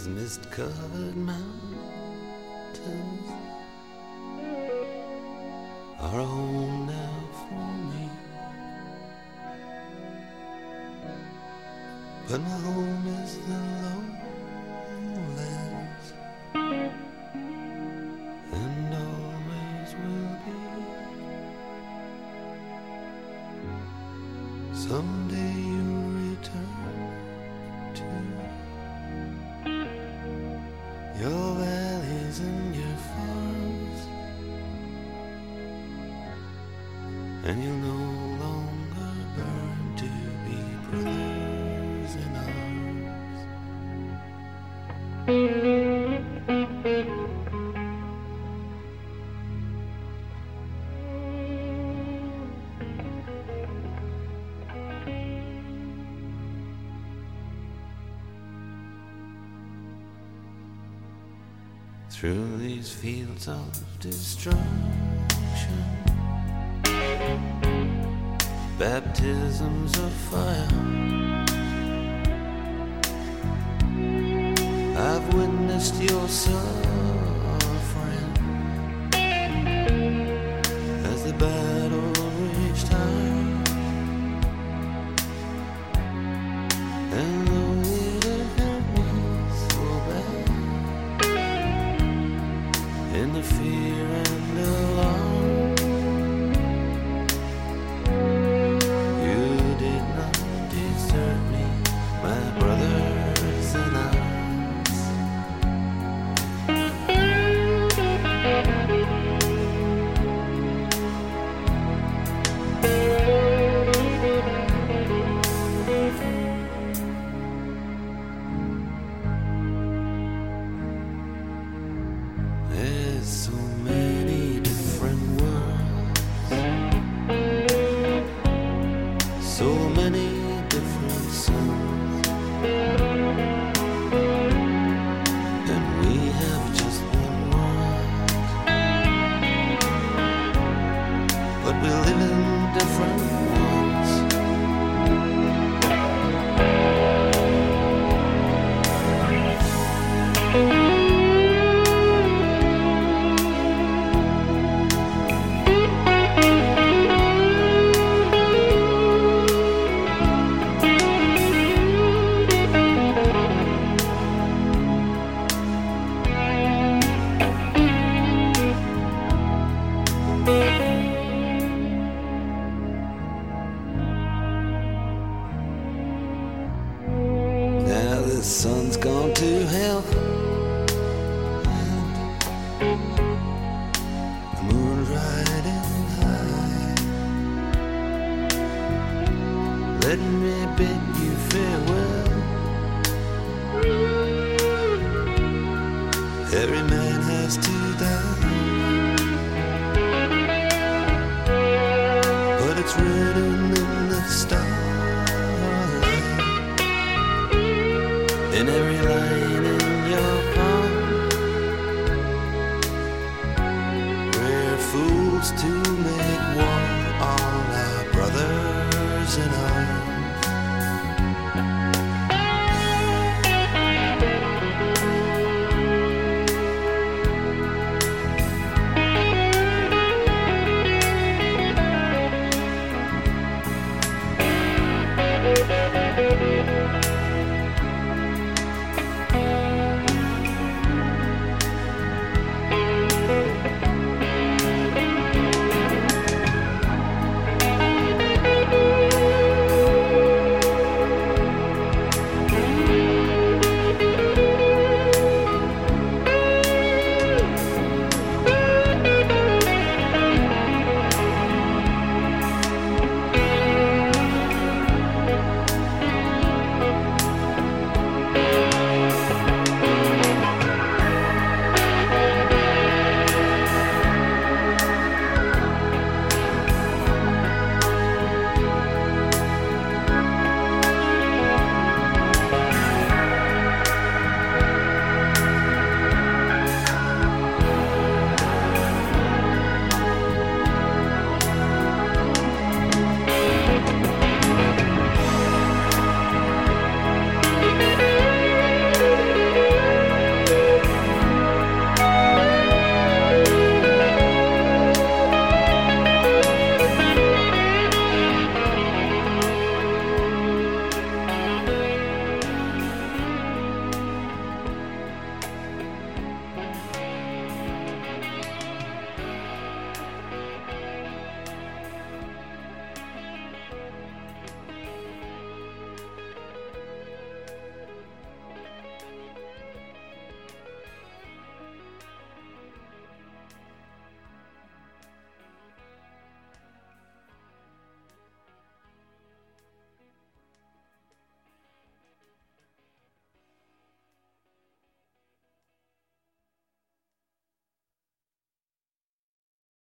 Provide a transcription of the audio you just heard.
mist-covered mountains are a home now for me. But my home is the lowlands, and always will be. Someday you'll return to your valleys and your farms, and you'll no longer burn to be brothers in arms. Through these fields of destruction, baptisms of fire, I've witnessed your suffering as the battle reached high. And though it hurt me so bad, in the fear and alarm, you did not desert me, my brothers in arms. There's so many different worlds, so many different suns, and we have just one world, but we live in different ones. Now the sun's gone to hell, the moon's riding high. Let me bid you farewell. Every man has to die, but it's written in the stars, in every line.